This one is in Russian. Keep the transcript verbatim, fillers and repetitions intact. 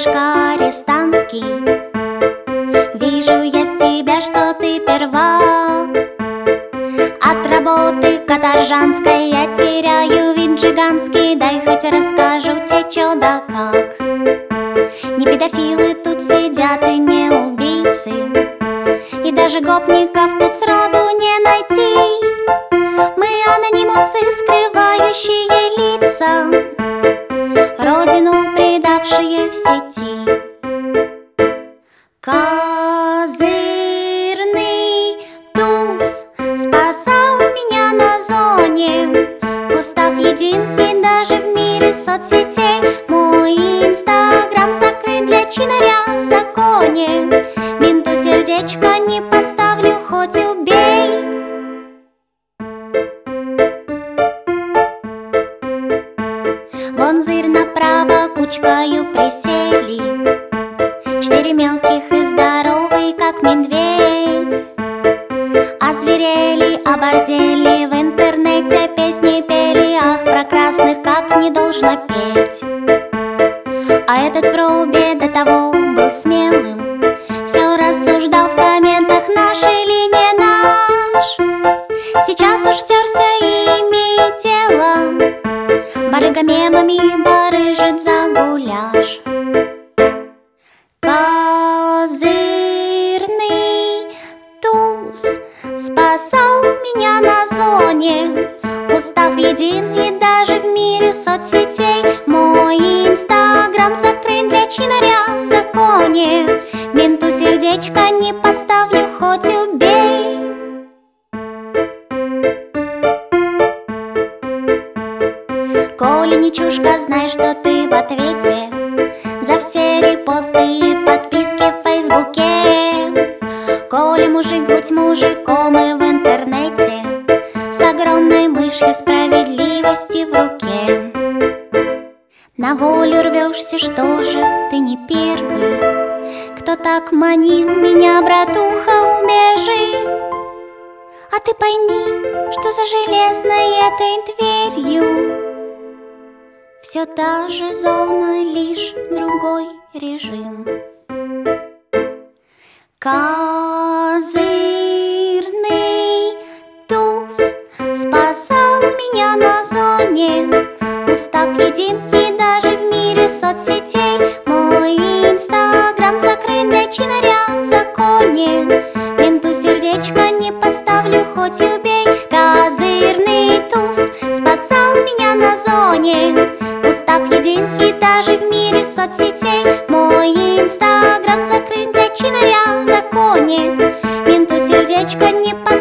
Мишка арестантский. Вижу я с тебя, что ты первак. От работы каторжанской я теряю вид гигантский. Дай хоть расскажу тебе, чё да как. Не педофилы тут сидят и не убийцы, и даже гопников тут сроду не найти. Мы анонимусы, скрывающие лица, родину предавшие в сети. Козырный туз спасал меня на зоне. Устав един и даже в мире соцсетей. Мой инстаграм закрыт для чинаря в законе. Менту сердечко не поставлю, хоть убей. Вон зырь направо кучкою присели. Четыре мелких и здоровый, как медведь. Озверели, оборзели, в интернете песни пели. Ах, про красных как не должно петь. А этот вроде до того был смелым, все рассуждал в комментах, наш или не наш. Сейчас уж терся и имеет дело, барыга мемами барыжит за гуляш. Козырный туз спасал меня на зоне. Устав един и даже в мире соцсетей. Мой инстаграм закрыт для чинаря в законе. Менту сердечко не поставлю, хоть убей. Коли не чушка, знай, что ты в ответе за все репосты и подписки в Фейсбуке. Коли мужик, будь мужиком и в интернете с огромной мышью справедливости в руке. На волю рвешься, что же ты не первый, кто так манил меня, братуха, убежи. А ты пойми, что за железной этой дверью все та же зона, лишь другой режим. Козырный туз спасал меня на зоне. Устав един и даже в мире соцсетей. Мой инстаграм закрыт для чинаря в законе. Менту сердечко не поставлю, хоть убей. Козырный туз спасал меня на зоне. Устав един и даже в мире соцсетей. Мой инстаграм закрыт для чинаря в законе. Менту сердечко не поставлю.